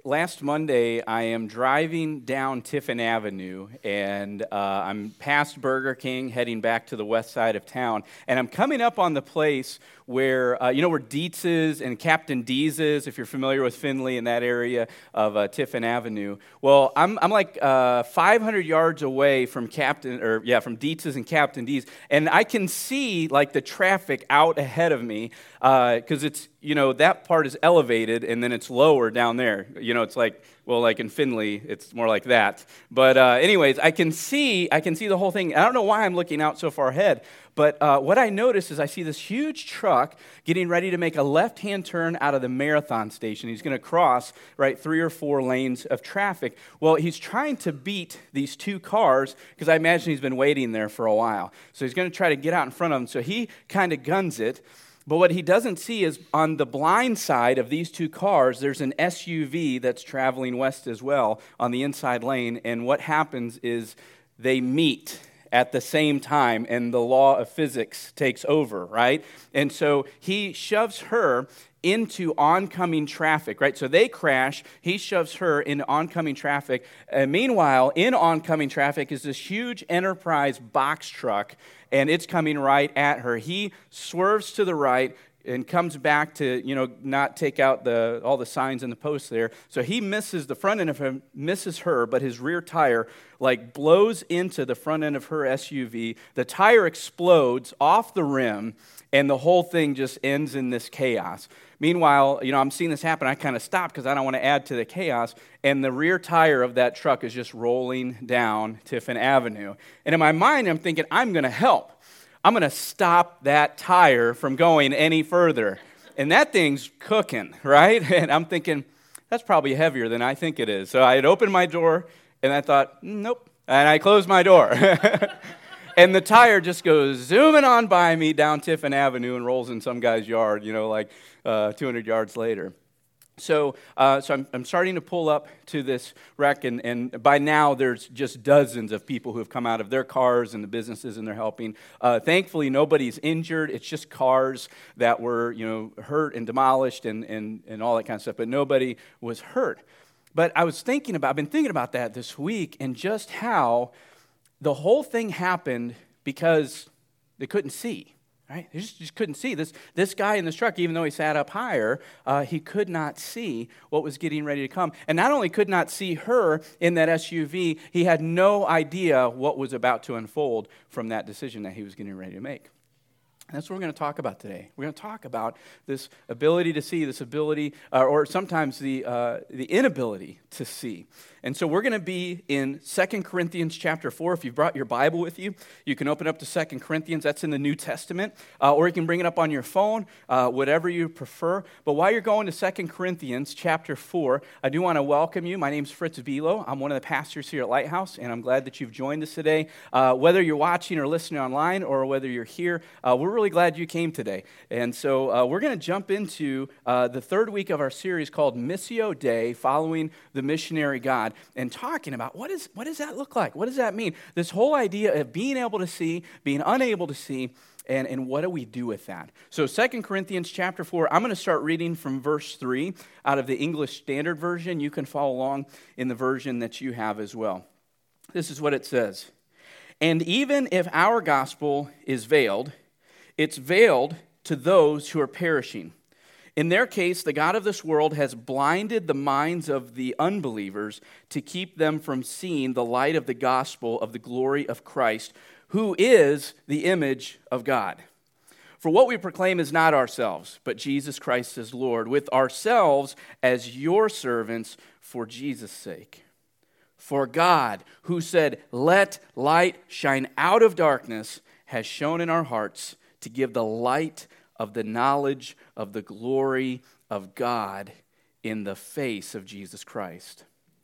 last Monday, I am driving down Tiffin Avenue, and I'm past Burger King, heading back to the west side of town, and I'm coming up on the place where, where Dietz's and Captain D's is, if you're familiar with Findlay in that area of Tiffin Avenue. Well, I'm like 500 yards away from Dietz's and Captain D's, and I can see like the traffic out ahead of me because it's, that part is elevated and then it's lower down there. It's like, well, like in Findlay, it's more like that. But anyways, I can see the whole thing. I don't know why I'm looking out so far ahead, but what I notice is I see this huge truck getting ready to make a left-hand turn out of the Marathon station. He's going to cross, 3 or 4 lanes of traffic. Well, he's trying to beat these 2 cars because I imagine he's been waiting there for a while. So he's going to try to get out in front of them. So he kind of guns it. But what he doesn't see is on the blind side of these 2 cars, there's an SUV that's traveling west as well on the inside lane. And what happens is they meet at the same time, and the law of physics takes over, right? And so he shoves her into oncoming traffic, right? So they crash, he shoves her into oncoming traffic. Meanwhile, in oncoming traffic is this huge Enterprise box truck, and it's coming right at her. He swerves to the right and comes back to, not take out all the signs and the posts there. So he misses, the front end of him misses her, but his rear tire blows into the front end of her SUV. The tire explodes off the rim, and the whole thing just ends in this chaos. Meanwhile, I'm seeing this happen. I kind of stop because I don't want to add to the chaos, and the rear tire of that truck is just rolling down Tiffin Avenue. And in my mind, I'm thinking, I'm going to help. I'm going to stop that tire from going any further. And that thing's cooking, right? And I'm thinking, that's probably heavier than I think it is. So I had opened my door, and I thought, nope. And I closed my door. And the tire just goes zooming on by me down Tiffin Avenue and rolls in some guy's yard, 200 yards later. So I'm starting to pull up to this wreck, and by now there's just dozens of people who have come out of their cars and the businesses, and they're helping. Thankfully, nobody's injured. It's just cars that were, hurt and demolished and all that kind of stuff, but nobody was hurt. But I've been thinking about that this week, and just how the whole thing happened because they couldn't see. Right? They just couldn't see. This guy in this truck, even though he sat up higher, he could not see what was getting ready to come. And not only could not see her in that SUV, he had no idea what was about to unfold from that decision that he was getting ready to make. And that's what we're going to talk about today. We're going to talk about this ability to see, this ability, or sometimes the inability to see. And so we're going to be in 2 Corinthians chapter 4. If you've brought your Bible with you, you can open up to 2 Corinthians. That's in the New Testament. Or you can bring it up on your phone, whatever you prefer. But while you're going to 2 Corinthians chapter 4, I do want to welcome you. My name's Fritz Bilo. I'm one of the pastors here at Lighthouse, and I'm glad that you've joined us today. Whether you're watching or listening online, or whether you're here, we're really glad you came today. And so we're going to jump into the third week of our series called Missio Dei, following the missionary God, and talking about what does that look like? What does that mean? This whole idea of being able to see, being unable to see, and what do we do with that? So 2 Corinthians chapter 4, I'm going to start reading from verse 3 out of the English Standard Version. You can follow along in the version that you have as well. This is what it says. And even if our gospel is veiled, it's veiled to those who are perishing. In their case, the God of this world has blinded the minds of the unbelievers to keep them from seeing the light of the gospel of the glory of Christ, who is the image of God. For what we proclaim is not ourselves, but Jesus Christ as Lord, with ourselves as your servants for Jesus' sake. For God, who said, "Let light shine out of darkness," has shone in our hearts to give the light of the knowledge of the glory of God in the face of Jesus Christ.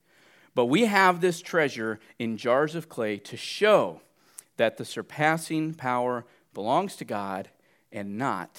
But we have this treasure in jars of clay to show that the surpassing power belongs to God and not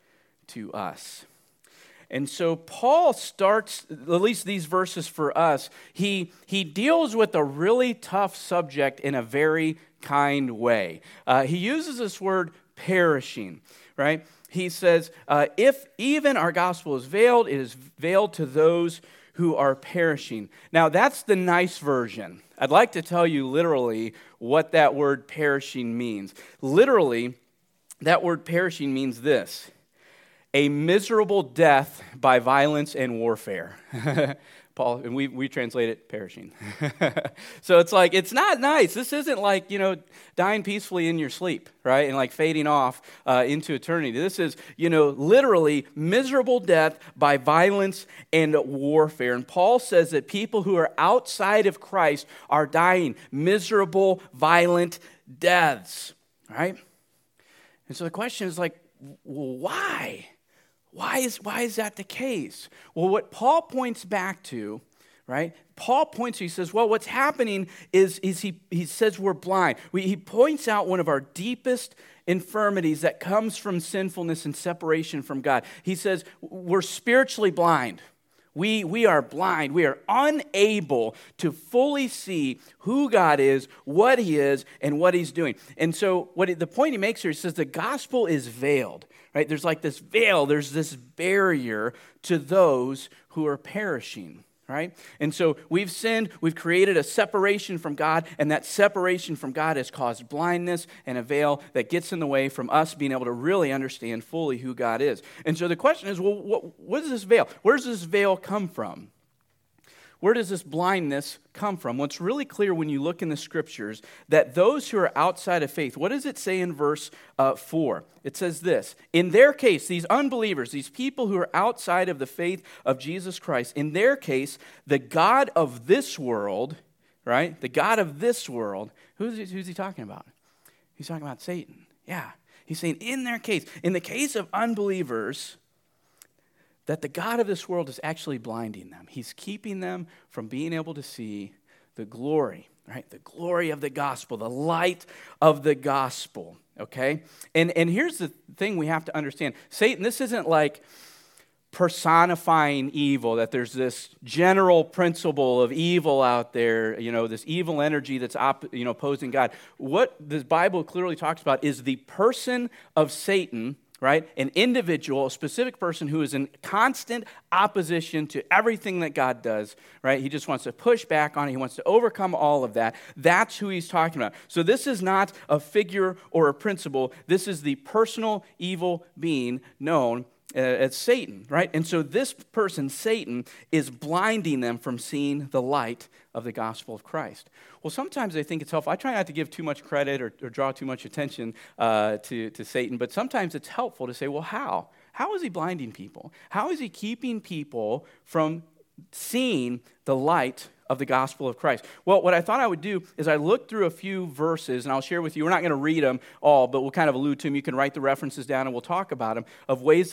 to us. And so Paul starts, at least these verses for us, he deals with a really tough subject in a very kind way. He uses this word perishing, right? He says, if even our gospel is veiled, it is veiled to those who are perishing. Now, that's the nice version. I'd like to tell you literally what that word perishing means. Literally, that word perishing means this: a miserable death by violence and warfare. Paul, and we translate it perishing. So it's like, it's not nice. This isn't like, dying peacefully in your sleep, right? And like fading off into eternity. This is, literally miserable death by violence and warfare. And Paul says that people who are outside of Christ are dying miserable, violent deaths, right? And so the question is like, well, why? Why is that the case? Well, what Paul points back to, right? He says, well, what's happening is he says we're blind. He points out one of our deepest infirmities that comes from sinfulness and separation from God. He says we're spiritually blind. We are blind. We are unable to fully see who God is, what He is, and what He's doing. And so the point he makes here, he says the gospel is veiled. Right? There's like this veil, there's this barrier to those who are perishing, right? And so we've sinned, we've created a separation from God, and that separation from God has caused blindness and a veil that gets in the way from us being able to really understand fully who God is. And so the question is, well, what is this veil? Where does this veil come from? Where does this blindness come from? Well, it's really clear when you look in the scriptures that those who are outside of faith, what does it say in verse 4? It says this: in their case, these unbelievers, these people who are outside of the faith of Jesus Christ, in their case, the God of this world, right? The God of this world, who's he talking about? He's talking about Satan. Yeah. He's saying in their case, in the case of unbelievers, that the God of this world is actually blinding them. He's keeping them from being able to see the glory, right? The glory of the gospel, the light of the gospel, okay? And here's the thing we have to understand. Satan, this isn't like personifying evil, that there's this general principle of evil out there, this evil energy that's opposing God. What the Bible clearly talks about is the person of Satan, right? An individual, a specific person who is in constant opposition to everything that God does, right? He just wants to push back on it. He wants to overcome all of that. That's who he's talking about. So this is not a figure or a principle. This is the personal evil being known as Satan, right? And so this person, Satan, is blinding them from seeing the light of the gospel of Christ. Well, sometimes I think it's helpful. I try not to give too much credit or draw too much attention to Satan, but sometimes it's helpful to say, well, how? How is he blinding people? How is he keeping people from seeing the light of the gospel of Christ? Well, what I thought I would do is I looked through a few verses, and I'll share with you. We're not going to read them all, but we'll kind of allude to them. You can write the references down, and we'll talk about them, of ways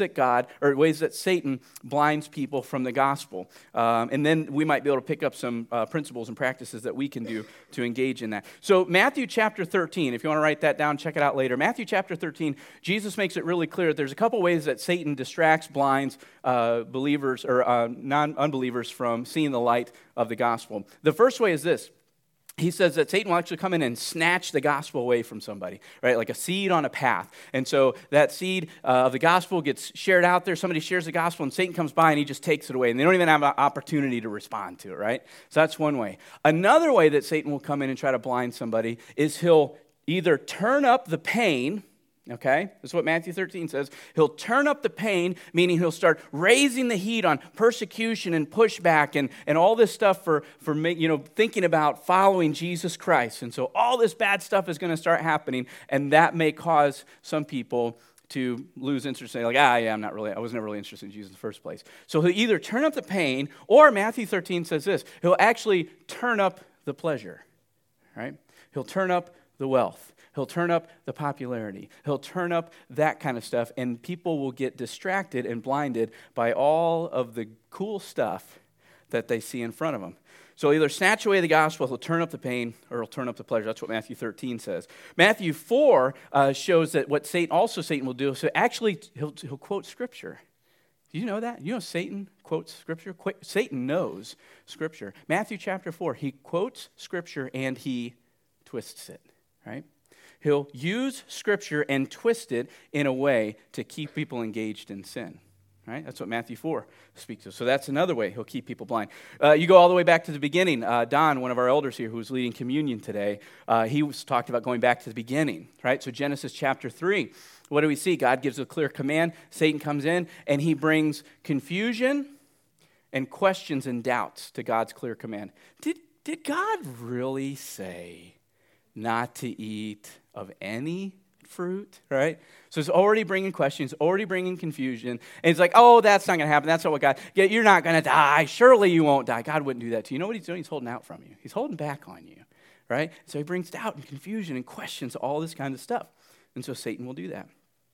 that Satan blinds people from the gospel. And then we might be able to pick up some principles and practices that we can do to engage in that. So Matthew chapter 13, if you want to write that down, check it out later. Matthew chapter 13, Jesus makes it really clear that there's a couple ways that Satan distracts, blinds believers or non-unbelievers from seeing the light of the gospel. The first way is this. He says that Satan will actually come in and snatch the gospel away from somebody, right? Like a seed on a path. And so that seed of the gospel gets shared out there. Somebody shares the gospel, and Satan comes by and he just takes it away. And they don't even have an opportunity to respond to it, right? So that's one way. Another way that Satan will come in and try to blind somebody is he'll either turn up the pain. Okay, that's what Matthew 13 says. He'll turn up the pain, meaning he'll start raising the heat on persecution and pushback and all this stuff for thinking about following Jesus Christ. And so all this bad stuff is going to start happening, and that may cause some people to lose interest and say, I was never really interested in Jesus in the first place. So he'll either turn up the pain, or Matthew 13 says this, he'll actually turn up the pleasure, right? He'll turn up the wealth. He'll turn up the popularity. He'll turn up that kind of stuff, and people will get distracted and blinded by all of the cool stuff that they see in front of them. So he'll either snatch away the gospel, he'll turn up the pain, or he'll turn up the pleasure. That's what Matthew 13 says. Matthew 4 shows that what Satan will do, so actually he'll quote Scripture. Do you know that? You know Satan quotes Scripture? Satan knows Scripture. Matthew chapter 4, he quotes Scripture and he twists it, right? He'll use Scripture and twist it in a way to keep people engaged in sin. Right? That's what Matthew 4 speaks of. So that's another way he'll keep people blind. You go all the way back to the beginning. Don, one of our elders here who's leading communion today, he was talked about going back to the beginning. Right? So Genesis chapter 3, what do we see? God gives a clear command. Satan comes in, and he brings confusion and questions and doubts to God's clear command. Did God really say not to eat of any fruit, right? So it's already bringing questions, already bringing confusion. And it's like, oh, that's not going to happen. That's not what God, you're not going to die. Surely you won't die. God wouldn't do that to you. You know what he's doing? He's holding out from you. He's holding back on you, right? So he brings doubt and confusion and questions, all this kind of stuff. And so Satan will do that.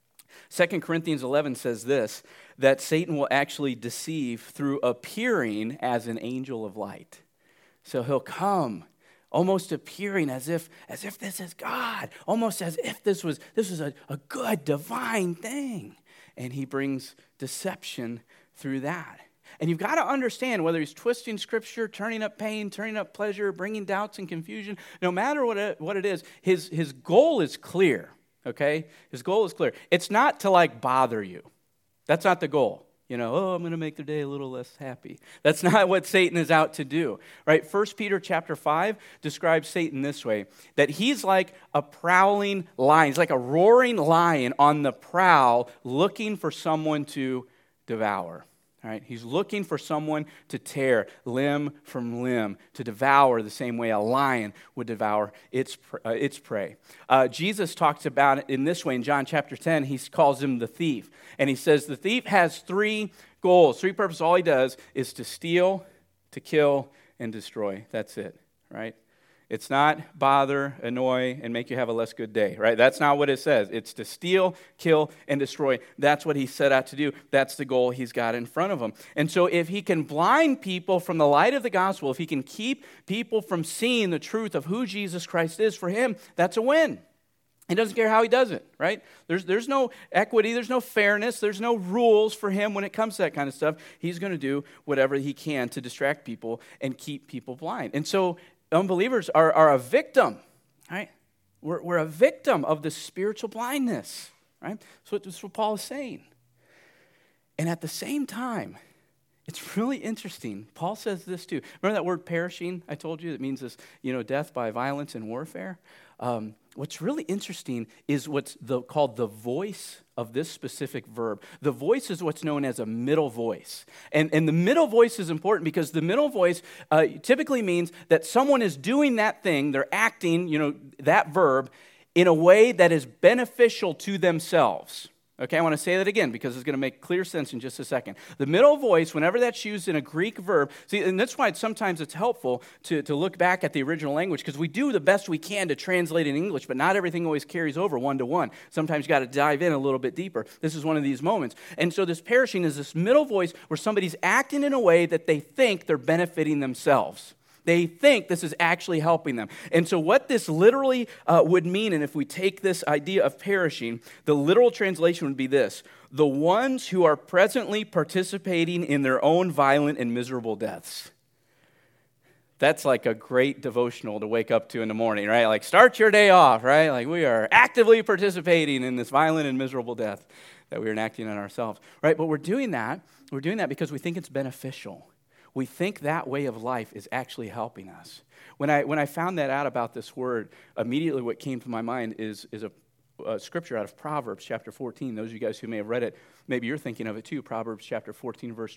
2 Corinthians 11 says this, that Satan will actually deceive through appearing as an angel of light. So he'll come almost appearing as if this is God, almost as if this was a good, divine thing. And he brings deception through that. And you've got to understand, whether he's twisting Scripture, turning up pain, turning up pleasure, bringing doubts and confusion, no matter what it is, his goal is clear, okay? His goal is clear. It's not to, bother you. That's not the goal. I'm going to make their day a little less happy. That's not what Satan is out to do, right? 1 Peter chapter 5 describes Satan this way, that he's like a prowling lion. He's like a roaring lion on the prowl looking for someone to devour, right? He's looking for someone to tear limb from limb, to devour the same way a lion would devour its prey. Jesus talks about it in this way in John chapter 10. He calls him the thief. And he says the thief has three goals, three purposes. All he does is to steal, to kill, and destroy. That's it, right? It's not bother, annoy, and make you have a less good day, right? That's not what it says. It's to steal, kill, and destroy. That's what he set out to do. That's the goal he's got in front of him. And so if he can blind people from the light of the gospel, if he can keep people from seeing the truth of who Jesus Christ is, for him, that's a win. He doesn't care how he does it, right? There's no equity, there's no fairness, there's no rules for him when it comes to that kind of stuff. He's going to do whatever he can to distract people and keep people blind. And so unbelievers are a victim, right? We're a victim of the spiritual blindness, right? So that's what Paul is saying. And at the same time, it's really interesting. Paul says this too. Remember that word perishing I told you? That means this, death by violence and warfare. What's really interesting is what's called the voice of this specific verb. The voice is what's known as a middle voice. And the middle voice is important because the middle voice typically means that someone is doing that thing, they're acting, that verb, in a way that is beneficial to themselves. Okay, I want to say that again because it's going to make clear sense in just a second. The middle voice, whenever that's used in a Greek verb, see, and that's why sometimes it's helpful to look back at the original language, because we do the best we can to translate in English, but not everything always carries over one-to-one. Sometimes you got to dive in a little bit deeper. This is one of these moments. And so this perishing is this middle voice where somebody's acting in a way that they think they're benefiting themselves. They think this is actually helping them. And so what this literally would mean, and if we take this idea of perishing, the literal translation would be this: the ones who are presently participating in their own violent and miserable deaths. That's like a great devotional to wake up to in the morning, right? Like, start your day off, right? Like, we are actively participating in this violent and miserable death that we are enacting on ourselves, right? But we're doing that because we think it's beneficial. We think that way of life is actually helping us. When I found that out about this word, immediately what came to my mind is a scripture out of Proverbs chapter 14. Those of you guys who may have read it, maybe you're thinking of it too. Proverbs chapter 14, verse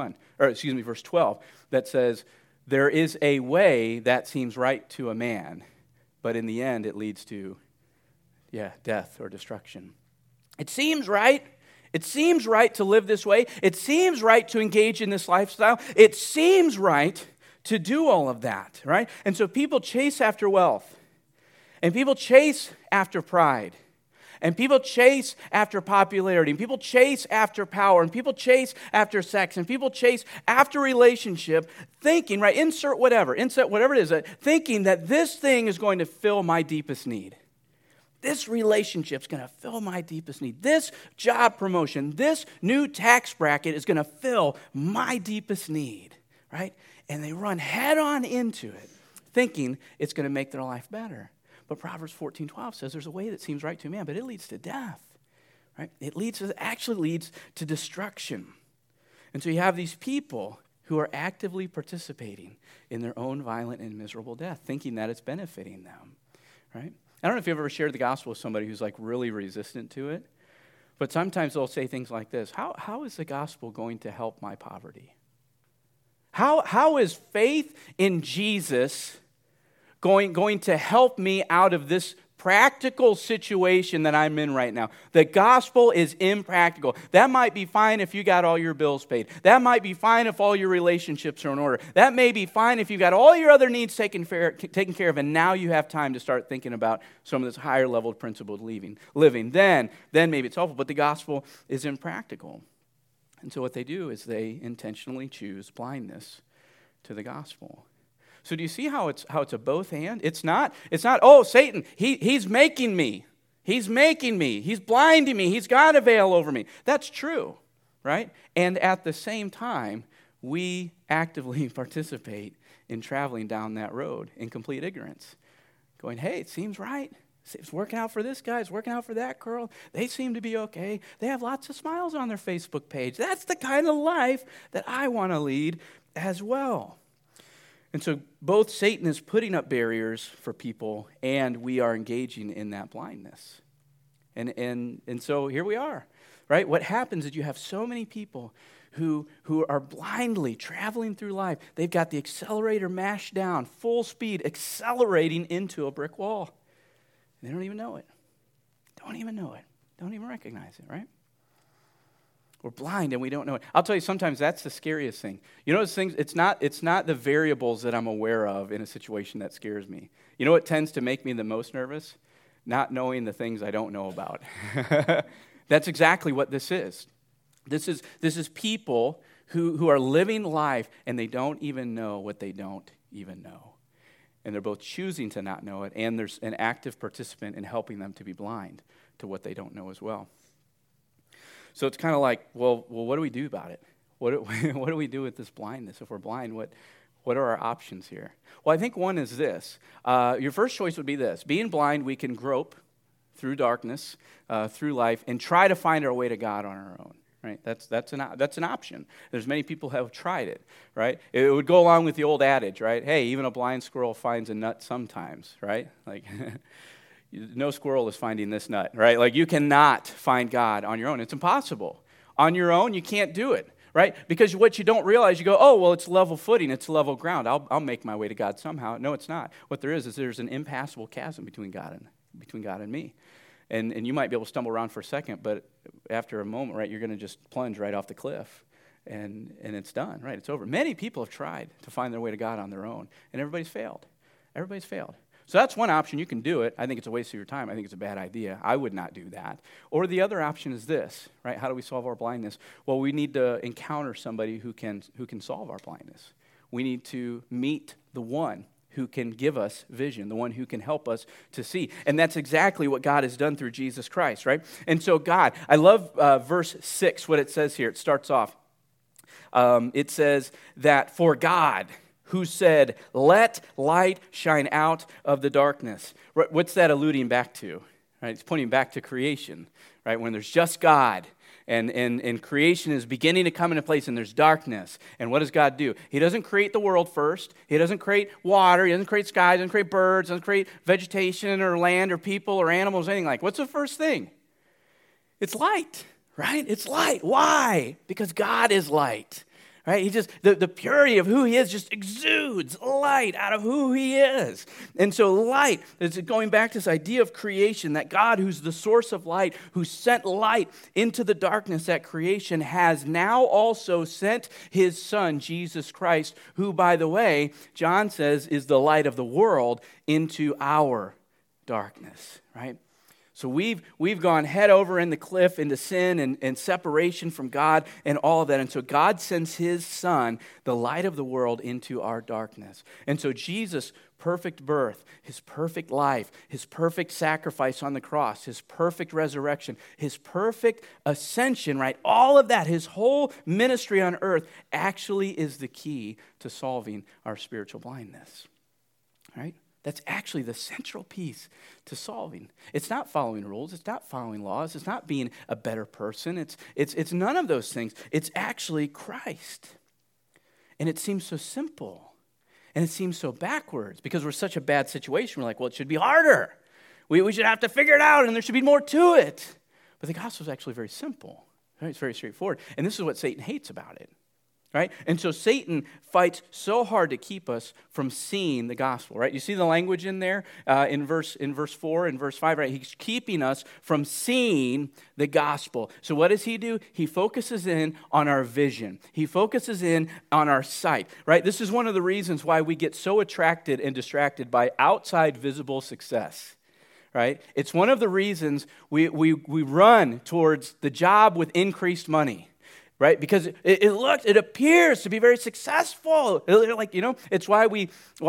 12, that says, "There is a way that seems right to a man, but in the end it leads to, death or destruction." It seems right. It seems right to live this way. It seems right to engage in this lifestyle. It seems right to do all of that, right? And so people chase after wealth, and people chase after pride, and people chase after popularity, and people chase after power, and people chase after sex, and people chase after relationship, thinking, right, insert whatever it is, thinking that this thing is going to fill my deepest need. This relationship's going to fill my deepest need. This job promotion, this new tax bracket is going to fill my deepest need, right? And they run head on into it, thinking it's going to make their life better. But Proverbs 14:12 says there's a way that seems right to a man, but it leads to death, right? It actually leads to destruction. And so you have these people who are actively participating in their own violent and miserable death, thinking that it's benefiting them, right? I don't know if you've ever shared the gospel with somebody who's like really resistant to it, but sometimes they'll say things like this: How is the gospel going to help my poverty? How is faith in Jesus going to help me out of this practical situation that I'm in right now? The gospel is impractical. That might be fine if you got all your bills paid. That might be fine if all your relationships are in order. That may be fine if you got all your other needs taken care of, and now you have time to start thinking about some of this higher level principled living. Then maybe it's helpful, but the gospel is impractical. And so what they do is they intentionally choose blindness to the gospel. So do you see how it's a both and? It's not, oh, Satan, he's making me. He's making me. He's blinding me. He's got a veil over me. That's true, right? And at the same time, we actively participate in traveling down that road in complete ignorance. Going, hey, it seems right. It's working out for this guy. It's working out for that girl. They seem to be okay. They have lots of smiles on their Facebook page. That's the kind of life that I want to lead as well. And so both Satan is putting up barriers for people, and we are engaging in that blindness. And so here we are, right? What happens is you have so many people who are blindly traveling through life. They've got the accelerator mashed down, full speed, accelerating into a brick wall. They don't even know it. Don't even know it. Don't even recognize it, right? We're blind and we don't know it. I'll tell you, sometimes that's the scariest thing. You know, those things, it's not the variables that I'm aware of in a situation that scares me. You know what tends to make me the most nervous? Not knowing the things I don't know about. That's exactly what this is. This is people who are living life and they don't even know what they don't even know. And they're both choosing to not know it, and there's an active participant in helping them to be blind to what they don't know as well. So it's kind of like, well, what do we do about it? What do we do with this blindness? If we're blind, what are our options here? Well, I think one is this. Your first choice would be this. Being blind, we can grope through darkness, through life, and try to find our way to God on our own. Right? That's an option. There's many people who have tried it, right? It would go along with the old adage, right? Hey, even a blind squirrel finds a nut sometimes, right? Like, no squirrel is finding this nut, right? Like, you cannot find God on your own. It's impossible. On your own, you can't do it, right? Because what you don't realize, you go, oh, well, it's level footing, it's level ground. I'll make my way to God somehow. No, it's not. What there is there's an impassable chasm between God and me. And you might be able to stumble around for a second, but after a moment, right, you're going to just plunge right off the cliff, and it's done, right? It's over. Many people have tried to find their way to God on their own, and everybody's failed. Everybody's failed. So that's one option. You can do it. I think it's a waste of your time. I think it's a bad idea. I would not do that. Or the other option is this, right? How do we solve our blindness? Well, we need to encounter somebody who can solve our blindness. We need to meet the one who can give us vision, the one who can help us to see. And that's exactly what God has done through Jesus Christ, right? And so God, I love verse 6, what it says here. It starts off. It says that for God, who said, let light shine out of the darkness. What's that alluding back to? Right? It's pointing back to creation, right? When there's just God. And creation is beginning to come into place, and there's darkness. And what does God do? He doesn't create the world first. He doesn't create water. He doesn't create skies. He doesn't create birds. He doesn't create vegetation or land or people or animals, anything like that. What's the first thing? It's light, right? It's light. Why? Because God is light. Right? He just, the purity of who he is just exudes light out of who he is. And so light, is going back to this idea of creation, that God, who's the source of light, who sent light into the darkness at creation, has now also sent his son, Jesus Christ, who, by the way, John says is the light of the world, into our darkness, right? So we've gone head over in the cliff into sin and separation from God and all of that. And so God sends his son, the light of the world, into our darkness. And so Jesus' perfect birth, his perfect life, his perfect sacrifice on the cross, his perfect resurrection, his perfect ascension, right? All of that, his whole ministry on earth actually is the key to solving our spiritual blindness, right? that's actually the central piece to solving. It's not following rules. It's not following laws. It's not being a better person. It's none of those things. It's actually Christ. And it seems so simple. And it seems so backwards because we're such a bad situation. We're like, well, it should be harder. We should have to figure it out, and there should be more to it. But the gospel is actually very simple. Right? It's very straightforward. And this is what Satan hates about it. Right? And so Satan fights so hard to keep us from seeing the gospel, right? You see the language in there in verse 4 and verse 5, right? He's keeping us from seeing the gospel. So what does he do? He focuses in on our vision. He focuses in on our sight, right? This is one of the reasons why we get so attracted and distracted by outside visible success. Right? It's one of the reasons we run towards the job with increased money. Right? Because it appears to be very successful. It's why we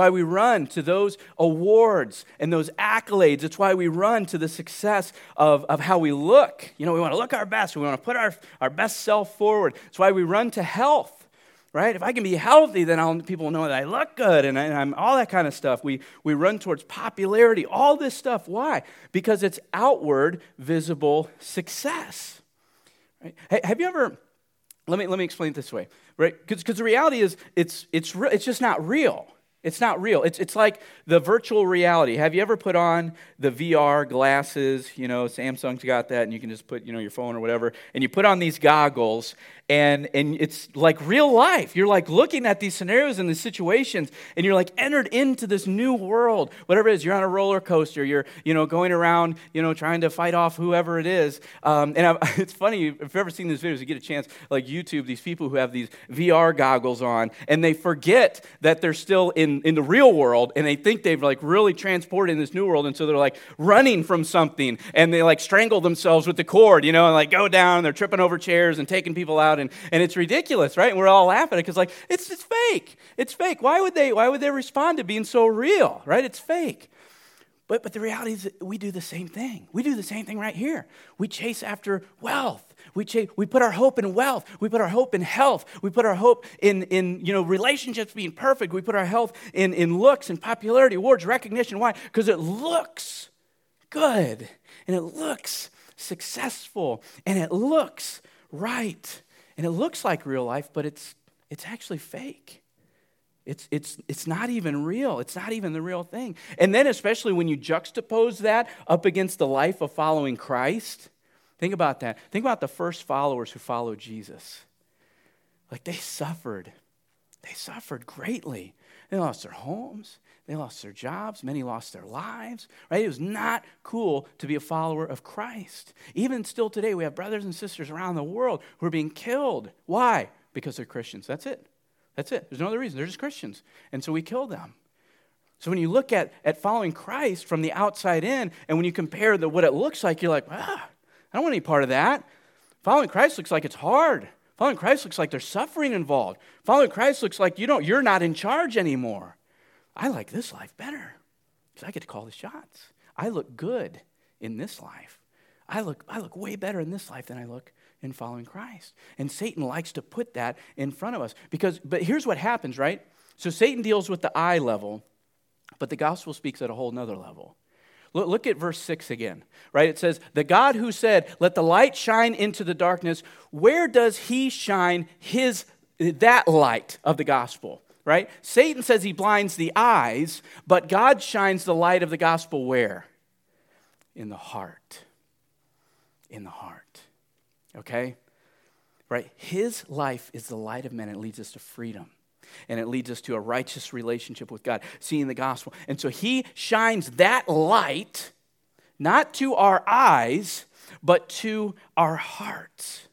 run to those awards and those accolades. It's why we run to the success of how we look. We want to look our best. We want to put our best self forward. It's why we run to health. Right? If I can be healthy, then people will know that I look good and I'm all that kind of stuff. We run towards popularity, all this stuff. Why? Because it's outward, visible success. Right? Hey, have you ever... Let me explain it this way, right? Because the reality is it's just not real. It's not real. It's like the virtual reality. Have you ever put on the VR glasses? Samsung's got that, and you can just put your phone or whatever, and you put on these goggles, and it's like real life. You're like looking at these scenarios and these situations, and you're like entered into this new world. Whatever it is, you're on a roller coaster. You're going around trying to fight off whoever it is. It's funny if you've ever seen these videos, you get a chance like YouTube. These people who have these VR goggles on, and they forget that they're still in the real world, and they think they've like really transported in this new world, and so they're like running from something, and they like strangle themselves with the cord, and like go down. They're tripping over chairs and taking people out. And it's ridiculous, right? And we're all laughing at it because like it's fake. It's fake. Why would they respond to being so real, right? It's fake. But the reality is that we do the same thing. We do the same thing right here. We chase after wealth. We put our hope in wealth. We put our hope in health. We put our hope in relationships being perfect. We put our health in looks and popularity, awards, recognition. Why? Because it looks good and it looks successful and it looks right. And it looks like real life, but it's actually fake. It's not even real. It's not even the real thing. And then especially when you juxtapose that up against the life of following Christ, think about that. Think about the first followers who followed Jesus. Like they suffered. They suffered greatly. They lost their homes. They lost their jobs. Many lost their lives, right? It was not cool to be a follower of Christ. Even still today, we have brothers and sisters around the world who are being killed. Why? Because they're Christians. That's it. That's it. There's no other reason. They're just Christians. And so we kill them. So when you look at following Christ from the outside in, and when you compare what it looks like, you're like, I don't want any part of that. Following Christ looks like it's hard. Following Christ looks like there's suffering involved. Following Christ looks like you're not in charge anymore. I like this life better because I get to call the shots. I look good in this life. I look way better in this life than I look in following Christ. And Satan likes to put that in front of us but here's what happens, right? So Satan deals with the eye level, but the gospel speaks at a whole nother level. Look at verse 6 again, right? It says, the God who said, let the light shine into the darkness, where does he shine that light of the gospel? Right? Satan says he blinds the eyes, but God shines the light of the gospel where? In the heart. In the heart. Okay? Right? His life is the light of men. It leads us to freedom. And it leads us to a righteous relationship with God, seeing the gospel. And so he shines that light, not to our eyes, but to our hearts.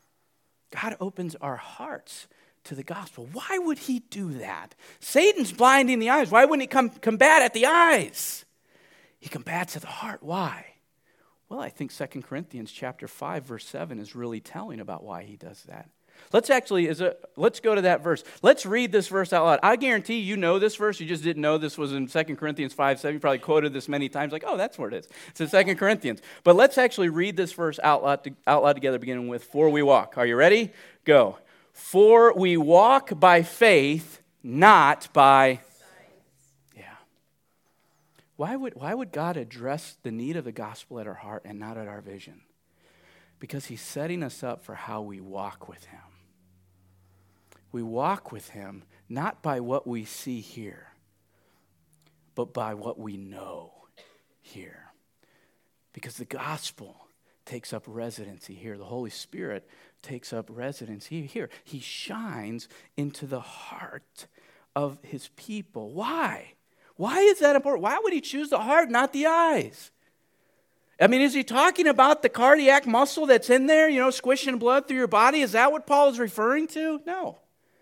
God opens our hearts to the gospel. Why would he do that? Satan's blinding the eyes. Why wouldn't he combat at the eyes? He combats at the heart. Why? Well, I think 2 Corinthians chapter 5, verse 7 is really telling about why he does that. Let's go to that verse. Let's read this verse out loud. I guarantee you know this verse. You just didn't know this was in 2 Corinthians 5, 7. You probably quoted this many times like, oh, that's where it is. It's in 2 Corinthians. But let's actually read this verse out loud together, beginning with, for we walk. Are you ready? Go. For we walk by faith, not by sight. Yeah. Why would God address the need of the gospel at our heart and not at our vision? Because he's setting us up for how we walk with him. We walk with him not by what we see here, but by what we know here. Because the gospel takes up residency here. The Holy Spirit takes up residency here. He shines into the heart of his people. Why? Why is that important? Why would he choose the heart, not the eyes? I mean, is he talking about the cardiac muscle that's in there, squishing blood through your body? Is that what Paul is referring to? No.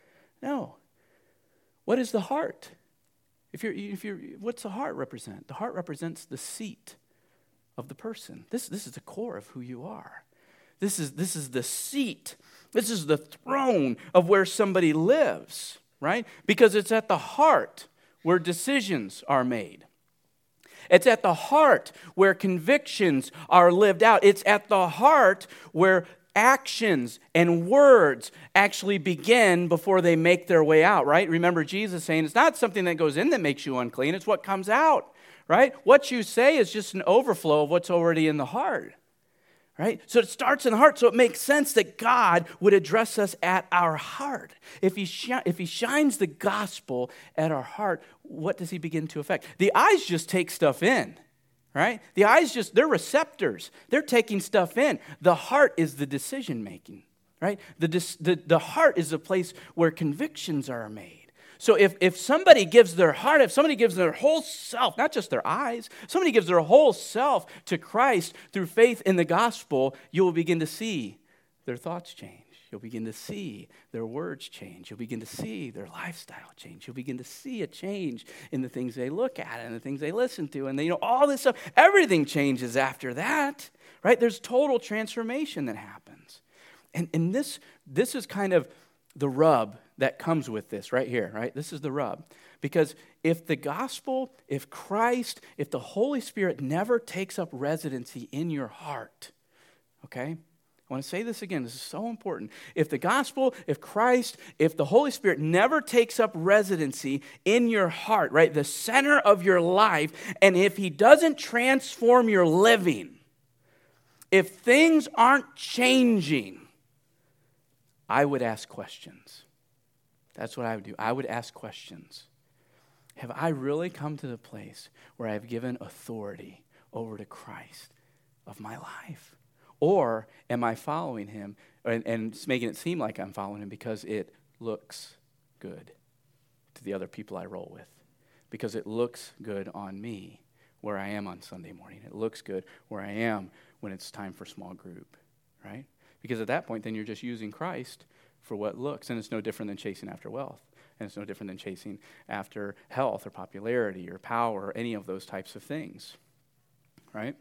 What is the heart? What's the heart represent? The heart represents the seat of the person. This is the core of who you are. This is the seat. This is the throne of where somebody lives, right? Because it's at the heart where decisions are made. It's at the heart where convictions are lived out. It's at the heart where actions and words actually begin before they make their way out, right? Remember Jesus saying it's not something that goes in that makes you unclean, it's what comes out, right? What you say is just an overflow of what's already in the heart, right? So it starts in the heart, so it makes sense that God would address us at our heart. If he shines the gospel at our heart, what does he begin to affect? The eyes just take stuff in. Right? The eyes they're receptors. They're taking stuff in. The heart is the decision making, right? The heart is the place where convictions are made. So if somebody gives their heart, if somebody gives their whole self, not just their eyes, somebody gives their whole self to Christ through faith in the gospel, you will begin to see their thoughts change. You'll begin to see their words change. You'll begin to see their lifestyle change. You'll begin to see a change in the things they look at and the things they listen to. And all this stuff, everything changes after that, right? There's total transformation that happens. And this is kind of the rub that comes with this right here, right? This is the rub. Because if the gospel, if Christ, if the Holy Spirit never takes up residency in your heart, okay? I want to say this again. This is so important. If the gospel, if Christ, if the Holy Spirit never takes up residency in your heart, right, the center of your life, and if he doesn't transform your living, if things aren't changing, I would ask questions. That's what I would do. I would ask questions. Have I really come to the place where I've given authority over to Christ of my life? Or am I following him and it's making it seem like I'm following him because it looks good to the other people I roll with? Because it looks good on me where I am on Sunday morning. It looks good where I am when it's time for small group, right? Because at that point, then you're just using Christ for what looks. And it's no different than chasing after wealth. And it's no different than chasing after health or popularity or power or any of those types of things, right?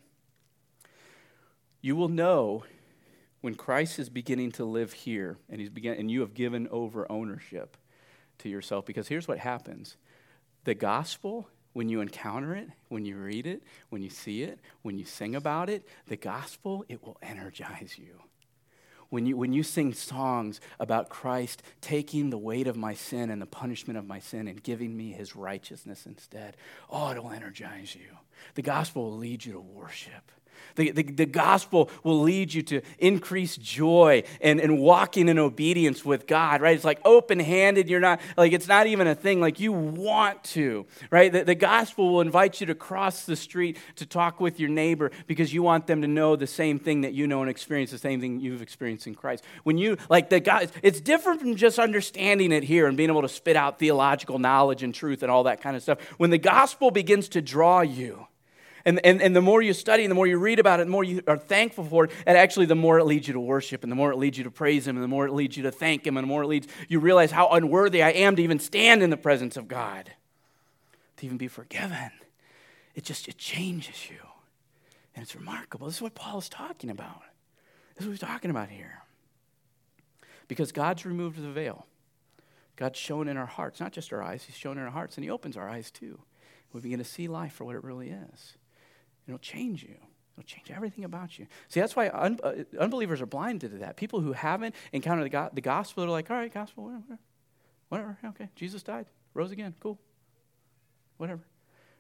You will know when Christ is beginning to live here and you have given over ownership to yourself. Because here's what happens. The gospel, when you encounter it, when you read it, when you see it, when you sing about it, the gospel, it will energize you. When you sing songs about Christ taking the weight of my sin and the punishment of my sin and giving me his righteousness instead, it'll energize you. The gospel will lead you to worship. The gospel will lead you to increased joy and walking in obedience with God, right? It's like open-handed. You're not, like, it's not even a thing. Like, you want to, right? The gospel will invite you to cross the street to talk with your neighbor because you want them to know the same thing that you know and experience the same thing you've experienced in Christ. When you, like, it's different from just understanding it here and being able to spit out theological knowledge and truth and all that kind of stuff. When the gospel begins to draw you, and the more you study and the more you read about it, the more you are thankful for it, and actually the more it leads you to worship, and the more it leads you to praise him, and the more it leads you to thank him, and the more it leads you realize how unworthy I am to even stand in the presence of God, to even be forgiven. It changes you. And it's remarkable. This is what Paul is talking about. This is what he's talking about here. Because God's removed the veil. God's shown in our hearts, not just our eyes, he's shown in our hearts, and he opens our eyes too. We begin to see life for what it really is. It'll change you. It'll change everything about you. See, that's why unbelievers are blinded to that. People who haven't encountered the gospel, they're like, all right, gospel, whatever, okay. Jesus died, rose again, cool, whatever.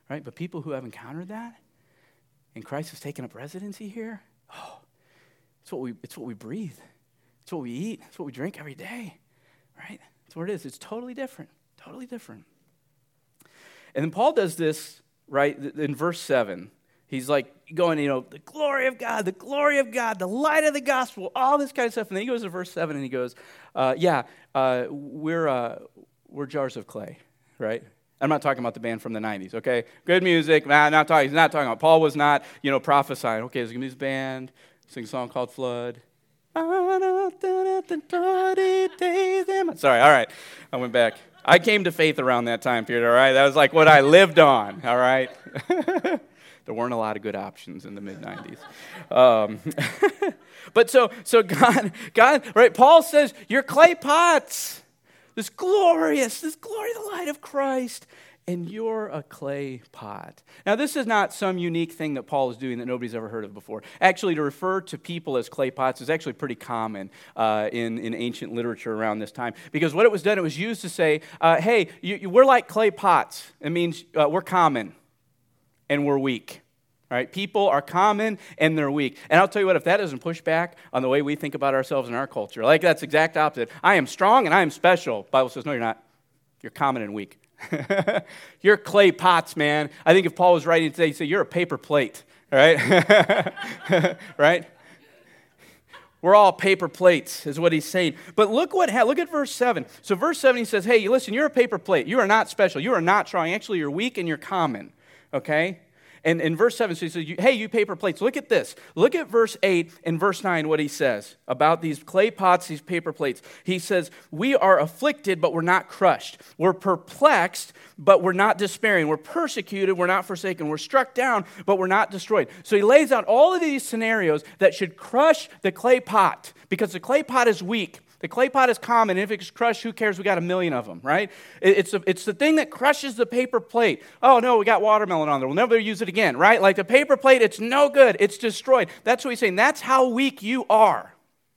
right? But people who have encountered that, and Christ has taken up residency here, it's what we breathe. It's what we eat. It's what we drink every day, right? That's what it is. It's totally different, totally different. And then Paul does this, right, in verse 7. He's like going, the glory of God, the light of the gospel, all this kind of stuff. And then he goes to verse 7 and he goes, we're jars of clay, right? I'm not talking about the band from the 90s, okay? Good music. He's not talking about. Paul was not, prophesying. Okay, there's going to be this band, sing a song called Flood. Sorry, all right. I went back. I came to faith around that time period, all right? That was like what I lived on, all right? There weren't a lot of good options in the mid-90s. But so God, right? Paul says, you're clay pots. This glory, the light of Christ, and you're a clay pot. Now, this is not some unique thing that Paul is doing that nobody's ever heard of before. Actually, to refer to people as clay pots is actually pretty common in ancient literature around this time. Because what it was done, it was used to say, hey, we're like clay pots. It means we're common and we're weak. Right? People are common and they're weak. And I'll tell you what, if that doesn't push back on the way we think about ourselves in our culture, like that's exact opposite. I am strong and I am special. The Bible says, no, you're not. You're common and weak. You're clay pots, man. I think if Paul was writing today, he'd say, you're a paper plate. Right? Right? We're all paper plates, is what he's saying. But look at verse 7. So verse 7, he says, hey, listen, you're a paper plate. You are not special. You are not strong. Actually, you're weak and you're common. Okay? And in verse 7, so he says, hey, you paper plates, look at this. Look at verse 8 and verse 9, what he says about these clay pots, these paper plates. He says, we are afflicted, but we're not crushed. We're perplexed, but we're not despairing. We're persecuted, we're not forsaken. We're struck down, but we're not destroyed. So he lays out all of these scenarios that should crush the clay pot, because the clay pot is weak. The clay pot is common, and if it's crushed, who cares? We got a million of them, right? It's the thing that crushes the paper plate. Oh, no, we got watermelon on there. We'll never use it again, right? Like the paper plate, it's no good. It's destroyed. That's what he's saying. That's how weak you are.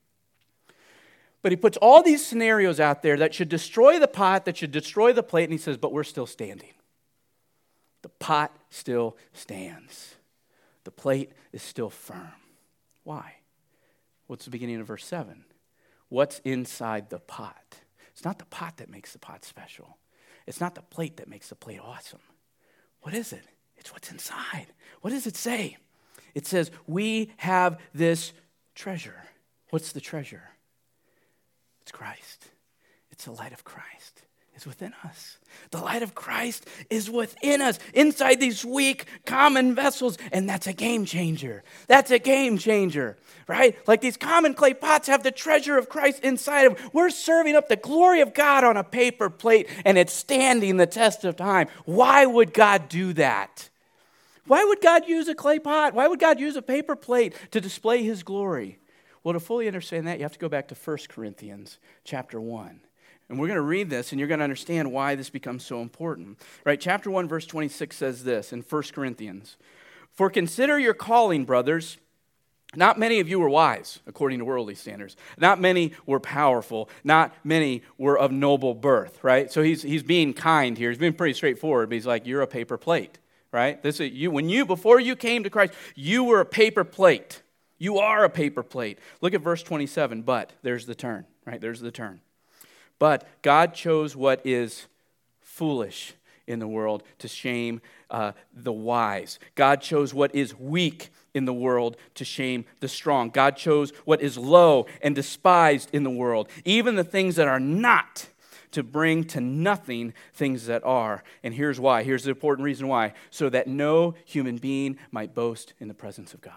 But he puts all these scenarios out there that should destroy the pot, that should destroy the plate, and he says, but we're still standing. The pot still stands. The plate is still firm. Why? What's the beginning of verse 7? What's inside the pot? It's not the pot that makes the pot special. It's not the plate that makes the plate awesome. What is it? It's what's inside. What does it say? It says, we have this treasure. What's the treasure? It's Christ. It's the light of Christ. Is within us. The light of Christ is within us, inside these weak, common vessels, and that's a game changer. That's a game changer, right? Like these common clay pots have the treasure of Christ inside of them. We're serving up the glory of God on a paper plate, and it's standing the test of time. Why would God do that? Why would God use a clay pot? Why would God use a paper plate to display his glory? Well, to fully understand that, you have to go back to 1 Corinthians chapter 1. And we're going to read this, and you're going to understand why this becomes so important. Right? Chapter 1, verse 26 says this in 1 Corinthians. For consider your calling, brothers. Not many of you were wise, according to worldly standards. Not many were powerful. Not many were of noble birth, right? So he's being kind here. He's being pretty straightforward, but he's like, you're a paper plate, right? This is you. Before you came to Christ, you were a paper plate. You are a paper plate. Look at verse 27, but there's the turn, right? There's the turn. But God chose what is foolish in the world to shame the wise. God chose what is weak in the world to shame the strong. God chose what is low and despised in the world, even the things that are not, to bring to nothing things that are. And here's why. Here's the important reason why. So that no human being might boast in the presence of God.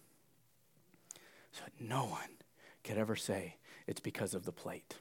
So that no one could ever say it's because of the plate.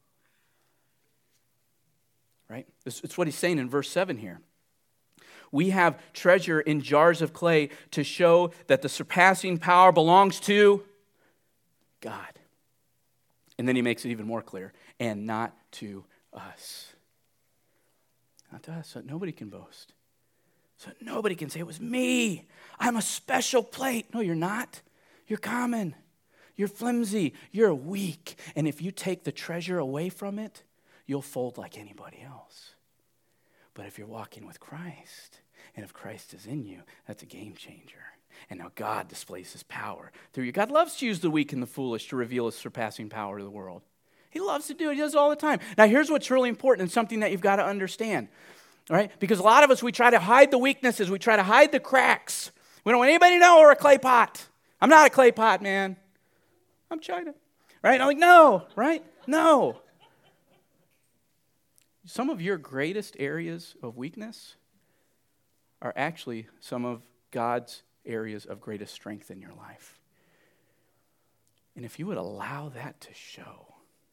Right? It's what he's saying in verse 7 here. We have treasure in jars of clay to show that the surpassing power belongs to God. And then he makes it even more clear. And not to us. Not to us. So that nobody can boast. So that nobody can say, it was me. I'm a special plate. No, you're not. You're common. You're flimsy. You're weak. And if you take the treasure away from it, you'll fold like anybody else. But if you're walking with Christ, And if Christ is in you, that's a game changer. And now God displays his power through you. God loves to use the weak and the foolish to reveal his surpassing power to the world. He loves to do it. He does it all the time. Now, here's what's really important and something that you've got to understand. All right? Because a lot of us, we try to hide the weaknesses. We try to hide the cracks. We don't want anybody to know we're a clay pot. I'm not a clay pot, man. I'm China. Right? I'm like, no. Right? No. Some of your greatest areas of weakness are actually some of God's areas of greatest strength in your life. And if you would allow that to show,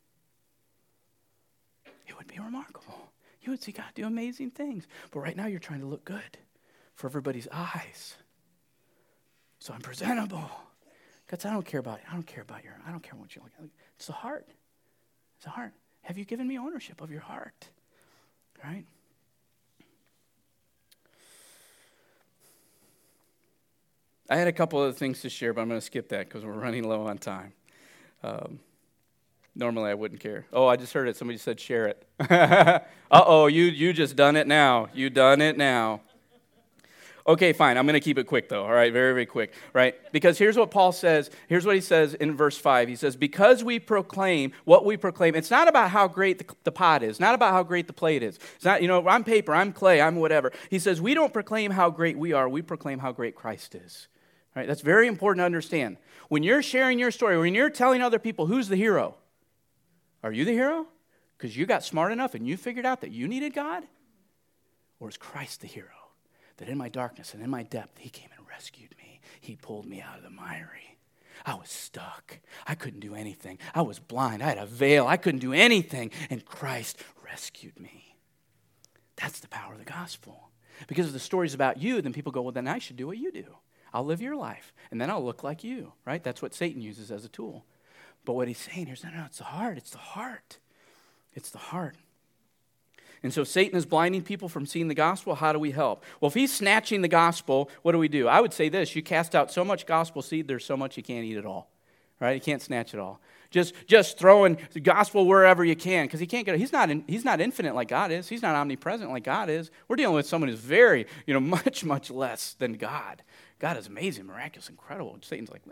it would be remarkable. You would see God do amazing things. But right now you're trying to look good for everybody's eyes. So I'm presentable. God said, I don't care about what you look like. It's the heart. It's the heart. Have you given me ownership of your heart? Right? I had a couple other things to share, but I'm going to skip that because we're running low on time. Normally I wouldn't care. Oh, I just heard it. Somebody said share it. Uh-oh, you just done it now. You done it now. Okay, fine. I'm going to keep it quick, though. All right, very, very quick. Right? Because here's what Paul says. Here's what he says in verse 5. He says, because we proclaim what we proclaim, it's not about how great the pot is. Not about how great the plate is. It's not, I'm paper, I'm clay, I'm whatever. He says, we don't proclaim how great we are. We proclaim how great Christ is. All right? That's very important to understand. When you're sharing your story, when you're telling other people, who's the hero? Are you the hero? Because you got smart enough and you figured out that you needed God? Or is Christ the hero? That in my darkness and in my depth, he came and rescued me. He pulled me out of the miry. I was stuck. I couldn't do anything. I was blind. I had a veil. I couldn't do anything. And Christ rescued me. That's the power of the gospel. Because if the story's about you, then people go, well, then I should do what you do. I'll live your life. And then I'll look like you, right? That's what Satan uses as a tool. But what he's saying here is, no, it's the heart. It's the heart. It's the heart. And so Satan is blinding people from seeing the gospel. How do we help? Well, if he's snatching the gospel, what do? I would say this. You cast out so much gospel seed, there's so much you can't eat it all. Right? You can't snatch it all. Just throwing the gospel wherever you can, because he can't get it. He's not infinite like God is. He's not omnipresent like God is. We're dealing with someone who's very, much, much less than God. God is amazing, miraculous, incredible. Satan's like,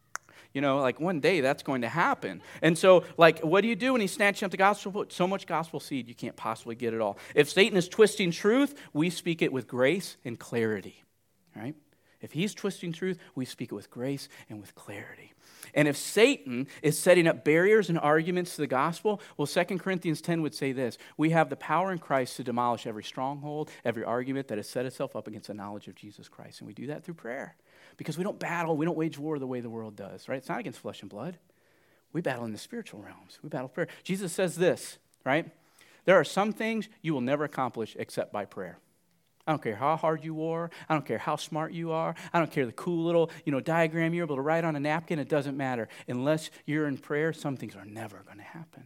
one day that's going to happen. And so, what do you do when he's snatching up the gospel? Put so much gospel seed, you can't possibly get it all. If Satan is twisting truth, we speak it with grace and clarity, right? If he's twisting truth, we speak it with grace and with clarity. And if Satan is setting up barriers and arguments to the gospel, well, 2 Corinthians 10 would say this: we have the power in Christ to demolish every stronghold, every argument that has set itself up against the knowledge of Jesus Christ. And we do that through prayer. Because we don't battle, we don't wage war the way the world does, right? It's not against flesh and blood. We battle in the spiritual realms. We battle prayer. Jesus says this, right? There are some things you will never accomplish except by prayer. I don't care how hard you war. I don't care how smart you are. I don't care the cool little, diagram you're able to write on a napkin. It doesn't matter. Unless you're in prayer, some things are never going to happen.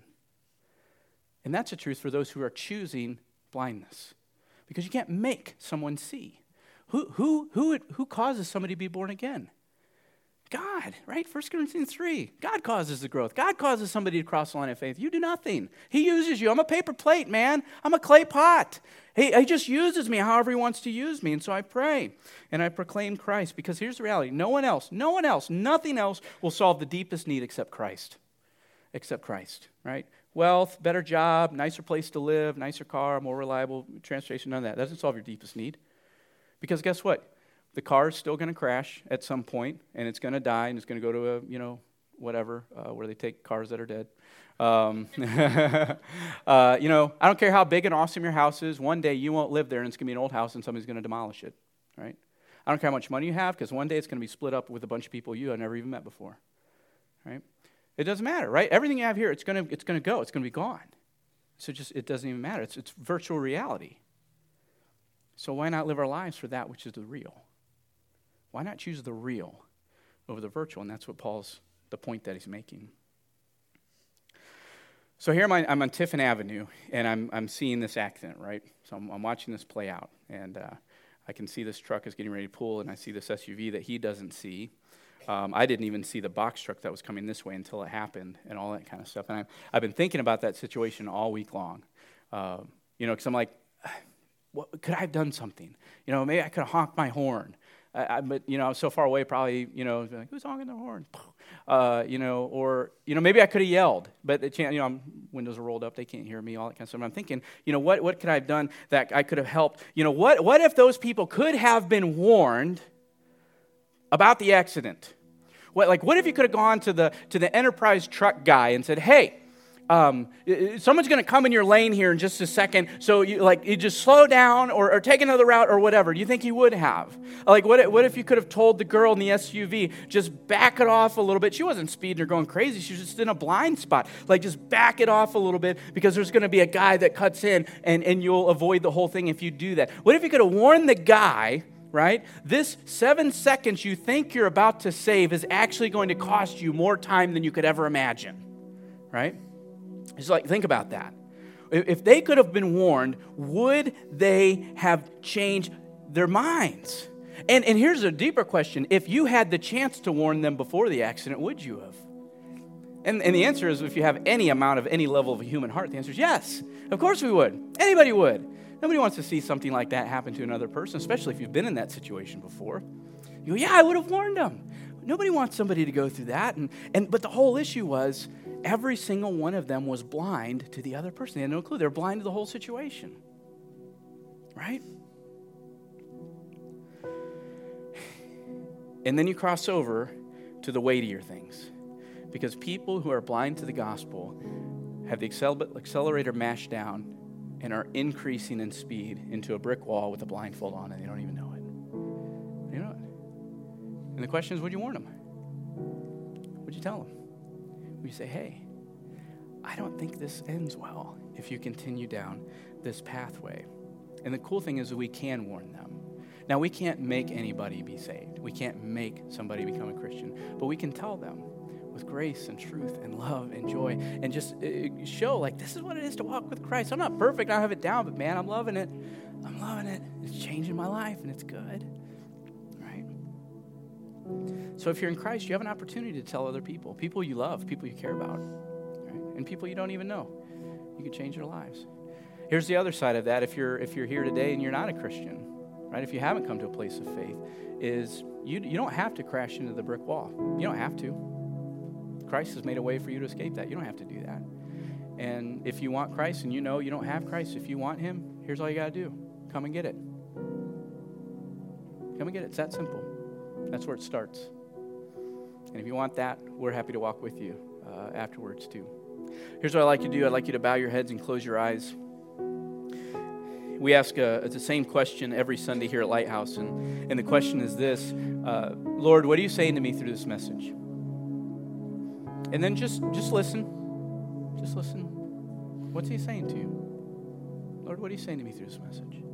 And that's the truth for those who are choosing blindness. Because you can't make someone see. Who causes somebody to be born again? God, right? 1 Corinthians 3. God causes the growth. God causes somebody to cross the line of faith. You do nothing. He uses you. I'm a paper plate, man. I'm a clay pot. He just uses me however he wants to use me. And so I pray and I proclaim Christ. Because here's the reality. No one else, nothing else will solve the deepest need except Christ. Except Christ, right? Wealth, better job, nicer place to live, nicer car, more reliable transportation, none of that. That doesn't solve your deepest need. Because guess what? The car is still going to crash at some point, and it's going to die, and it's going to go to where they take cars that are dead. I don't care how big and awesome your house is. One day you won't live there, and it's going to be an old house, and somebody's going to demolish it, right? I don't care how much money you have, because one day it's going to be split up with a bunch of people you have never even met before, right? It doesn't matter, right? Everything you have here, it's going to go. It's going to be gone. So it doesn't even matter. It's virtual reality. So why not live our lives for that which is the real? Why not choose the real over the virtual? And that's what the point that he's making. So here I'm on Tiffin Avenue, and I'm seeing this accident, right? So I'm watching this play out, and I can see this truck is getting ready to pull, and I see this SUV that he doesn't see. I didn't even see the box truck that was coming this way until it happened, and all that kind of stuff. And I've been thinking about that situation all week long, because I'm like, could I have done something? Maybe I could have honked my horn. But, I was so far away, probably, like, who's honking their horn? Or maybe I could have yelled, but windows are rolled up, they can't hear me, all that kind of stuff. And I'm thinking, what could I have done that I could have helped? What if those people could have been warned about the accident? What if you could have gone to the Enterprise truck guy and said, hey, someone's going to come in your lane here in just a second, so you just slow down or take another route or whatever. Do you think he would have? What if you could have told the girl in the SUV, just back it off a little bit? She wasn't speeding or going crazy. She was just in a blind spot. Just back it off a little bit because there's going to be a guy that cuts in and you'll avoid the whole thing if you do that. What if you could have warned the guy, right? This 7 seconds you think you're about to save is actually going to cost you more time than you could ever imagine, right? It's think about that. If they could have been warned, would they have changed their minds? And here's a deeper question. If you had the chance to warn them before the accident, would you have? And the answer is, if you have any amount of any level of a human heart, the answer is yes. Of course we would. Anybody would. Nobody wants to see something like that happen to another person, especially if you've been in that situation before. You go, yeah, I would have warned them. Nobody wants somebody to go through that. But the whole issue was, every single one of them was blind to the other person. They had no clue. They were blind to the whole situation. Right? And then you cross over to the weightier things. Because people who are blind to the gospel have the accelerator mashed down and are increasing in speed into a brick wall with a blindfold on, and they don't even know it. You know it. And the question is, would you warn them? Would you tell them? Would you say, hey, I don't think this ends well if you continue down this pathway? And the cool thing is that we can warn them. Now, we can't make anybody be saved. We can't make somebody become a Christian. But we can tell them with grace and truth and love and joy and just show, this is what it is to walk with Christ. I'm not perfect. I don't have it down, but man, I'm loving it. I'm loving it. It's changing my life, and it's good. Right? So if you're in Christ, you have an opportunity to tell other people you love, people you care about, right? And people you don't even know. You can change their lives. Here's the other side of that. If you're here today and you're not a Christian, right? If you haven't come to a place of faith, is you don't have to crash into the brick wall. You don't have to. Christ has made a way for you to escape that. You don't have to do that. And if you want Christ and you know you don't have Christ, if you want him, here's all you got to do. Come and get it. Come and get it. It's that simple. That's where it starts. And if you want that, we're happy to walk with you afterwards too. Here's what I'd like you to do. I'd like you to bow your heads and close your eyes. We ask the same question every Sunday here at Lighthouse, and the question is this: Lord, what are you saying to me through this message? And then just listen. Just listen. What's he saying to you? Lord, what are you saying to me through this message?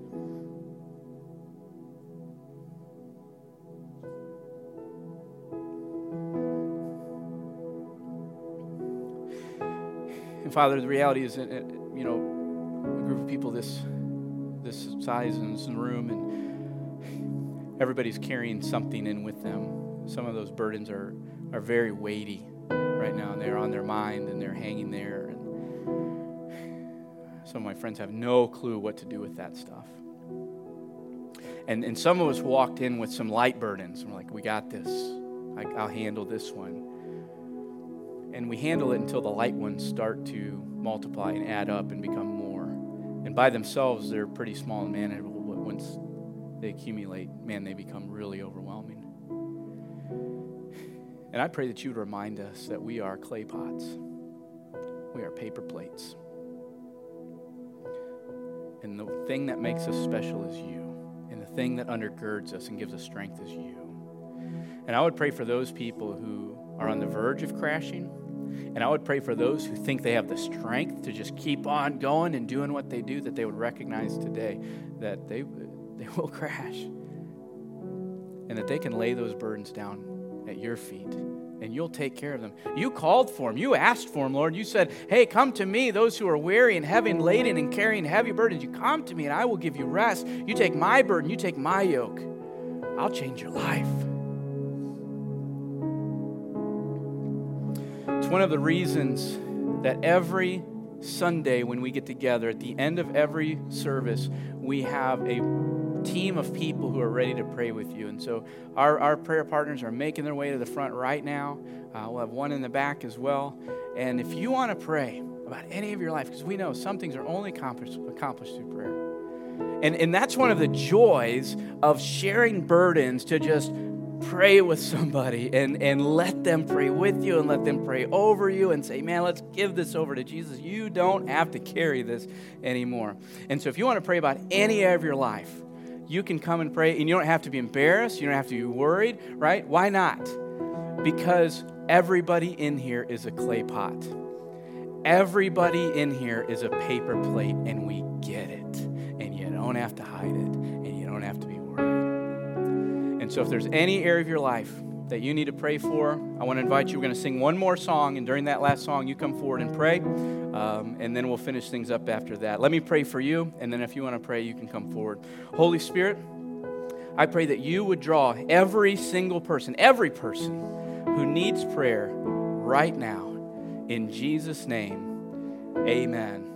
And Father, the reality is that, a group of people this size in this room, and everybody's carrying something in with them. Some of those burdens are very weighty right now, and they're on their mind, and they're hanging there. And some of my friends have no clue what to do with that stuff. And some of us walked in with some light burdens. We're like, we got this. I'll handle this one. And we handle it until the light ones start to multiply and add up and become more. And by themselves, they're pretty small and manageable, but once they accumulate, man, they become really overwhelming. And I pray that you would remind us that we are clay pots. We are paper plates. And the thing that makes us special is you. And the thing that undergirds us and gives us strength is you. And I would pray for those people who are on the verge of crashing. And I would pray for those who think they have the strength to just keep on going and doing what they do, that they would recognize today that they will crash. And that they can lay those burdens down at your feet. And you'll take care of them. You called for them. You asked for them, Lord. You said, hey, come to me, those who are weary and heavy and laden and carrying heavy burdens. You come to me and I will give you rest. You take my burden. You take my yoke. I'll change your life. It's one of the reasons that every Sunday when we get together, at the end of every service, we have a team of people who are ready to pray with you. And so our prayer partners are making their way to the front right now. We'll have one in the back as well. And if you want to pray about any of your life, because we know some things are only accomplished through prayer. And that's one of the joys of sharing burdens, to just pray with somebody and let them pray with you and let them pray over you and say, man, let's give this over to Jesus. You don't have to carry this anymore. And so if you want to pray about any area of your life, you can come and pray, and you don't have to be embarrassed. You don't have to be worried, right? Why not? Because everybody in here is a clay pot. Everybody in here is a paper plate, and we get it. And you don't have to hide it, and you don't have to be worried. And so if there's any area of your life that you need to pray for, I want to invite you. We're going to sing one more song, and during that last song, you come forward and pray, and then we'll finish things up after that. Let me pray for you, and then if you want to pray, you can come forward. Holy Spirit, I pray that you would draw every single person, every person who needs prayer right now. In Jesus' name, amen.